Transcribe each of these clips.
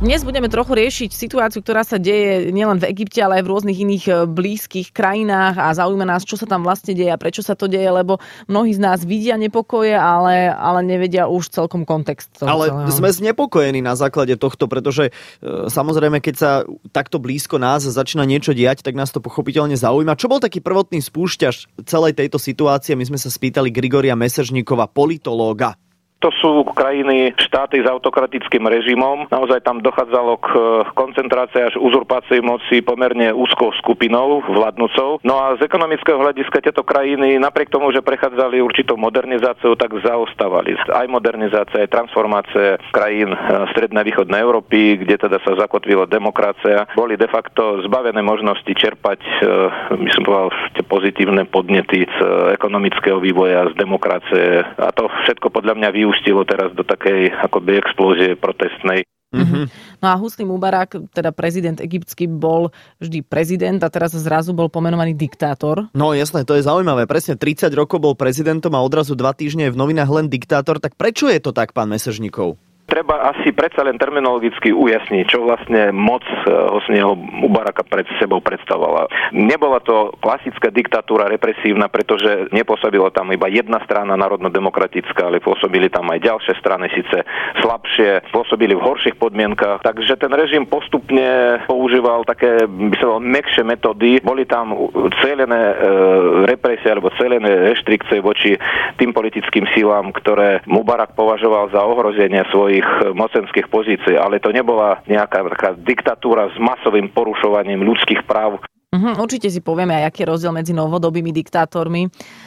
Dnes budeme trochu riešiť situáciu, ktorá sa deje nielen v Egypte, ale aj v rôznych iných blízkych krajinách a zaujíma nás, čo sa tam vlastne deje a prečo sa to deje, lebo mnohí z nás vidia nepokoje, ale nevedia už celkom kontext. Ale celého. Sme znepokojení na základe tohto, pretože samozrejme, keď sa takto blízko nás začína niečo diať, tak nás to pochopiteľne zaujíma. Čo bol taký prvotný spúšťač celej tejto situácie? My sme sa spýtali Grigoria Mesežníkova, politológa. To sú krajiny, štáty s autokratickým režimom. Naozaj tam dochádzalo k koncentrácii až uzurpácii moci pomerne úzkou skupinou vládnucov. No a z ekonomického hľadiska tieto krajiny, napriek tomu, že prechádzali určitou modernizáciou, tak zaostávali. Aj modernizácia, aj transformácie krajín strednej východnej Európy, kde teda sa zakotvila demokracia, boli de facto zbavené možnosti čerpať, myslím povedal, pozitívne podnety z ekonomického vývoja, z demokracie. A to všetko podľa mňa vyústilo teraz do takej akoby explózie protestnej. Mm-hmm. No a Husni Mubarak, teda prezident egyptský, bol vždy prezident a teraz zrazu bol pomenovaný diktátor. No jasné, to je zaujímavé. Presne 30 rokov bol prezidentom a odrazu 2 týždne je v novinách len diktátor. Tak prečo je to tak, pán Mesežníkov? Treba asi predsa len terminologicky ujasniť, čo vlastne moc Hosniho Mubaraka pred sebou predstavovala. Nebola to klasická diktatúra represívna, pretože nepôsobila tam iba jedna strana národno-demokratická, ale pôsobili tam aj ďalšie strany, síce slabšie, pôsobili v horších podmienkach. Takže ten režim postupne používal také, by sa povedal, mäkšie metódy. Boli tam cieľené represie alebo cieľené reštrikcie voči tým politickým sílám, ktoré Mubarak považoval za ohrozenie svojich mocenských pozícií, ale to nebola nejaká taká diktatúra s masovým porušovaním ľudských práv. Určite si povieme aj, aký je rozdiel medzi novodobými diktátormi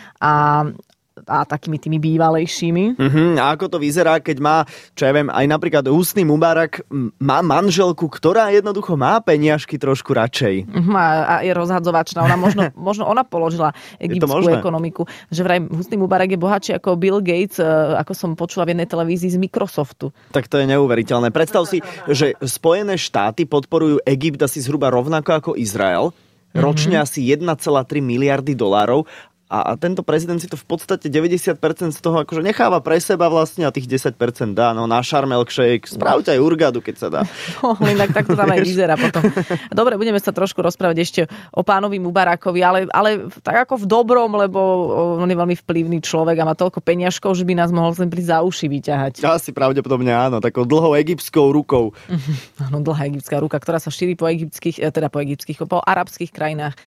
a takými tými bývalejšími. A ako to vyzerá, keď má, čo ja viem, aj napríklad Husni Mubarak má manželku, ktorá jednoducho má peniažky trošku radšej. A je rozhadzovačná. Ona možno ona položila egyptskú ekonomiku. Že vraj Husni Mubarak je bohatší ako Bill Gates, ako som počula v jednej televízii z Microsoftu. Tak to je neuveriteľné. Predstav si, že Spojené štáty podporujú Egypt asi zhruba rovnako ako Izrael. Ročne asi 1,3 miliardy dolárov. A tento prezident si to v podstate 90% z toho akože necháva pre seba vlastne a tých 10% dá na Sharm el-Sheikh. Spravte aj Urgadu, keď sa dá. No, inak tak to tam aj vyzerá potom. Dobre, budeme sa trošku rozprávať ešte o pánovi Mubarakovi, ale tak ako v dobrom, lebo on je veľmi vplyvný človek a má toľko peňažkov, že by nás mohol sem prísť za uši vyťahať. Asi pravdepodobne áno, takou dlhou egyptskou rukou. Áno, dlhá egyptská ruka, ktorá sa šíri po arabských krajinách.